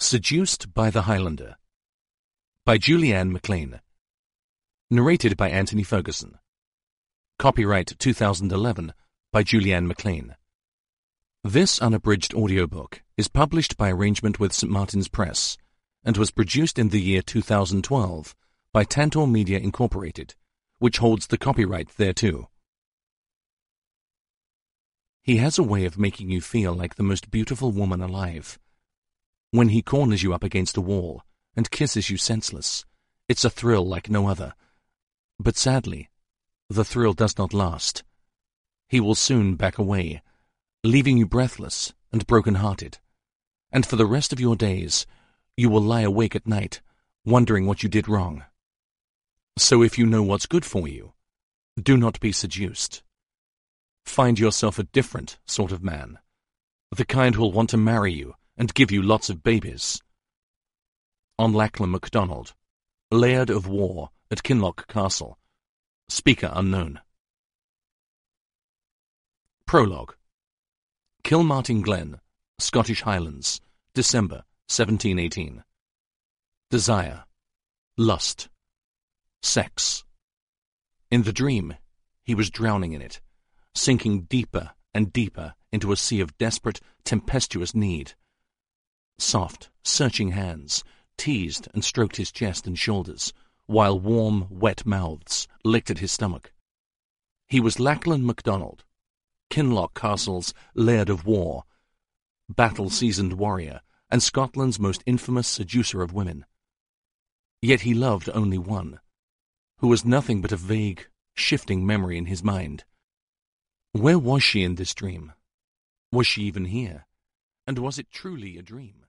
Seduced by the Highlander by Julianne McLean. Narrated by Anthony Ferguson. Copyright 2011 by Julianne McLean. This unabridged audiobook is published by arrangement with St. Martin's Press and was produced in the year 2012 by Tantor Media Incorporated, which holds the copyright thereto. He has a way of making you feel like the most beautiful woman alive. When he corners you up against a wall and kisses you senseless, it's a thrill like no other. But sadly, the thrill does not last. He will soon back away, leaving you breathless and broken-hearted. And for the rest of your days, you will lie awake at night, wondering what you did wrong. So if you know what's good for you, do not be seduced. Find yourself a different sort of man, the kind who'll want to marry you and give you lots of babies. On Lachlan MacDonald, Laird of War at Kinloch Castle. Speaker unknown. Prologue. Kilmartin Glen, Scottish Highlands, December 1718. Desire. Lust. Sex. In the dream, he was drowning in it, sinking deeper and deeper into a sea of desperate, tempestuous need. Soft, searching hands teased and stroked his chest and shoulders, while warm, wet mouths licked at his stomach. He was Lachlan MacDonald, Kinloch Castle's Laird of War, battle-seasoned warrior, and Scotland's most infamous seducer of women. Yet he loved only one, who was nothing but a vague, shifting memory in his mind. Where was she in this dream? Was she even here? And was it truly a dream?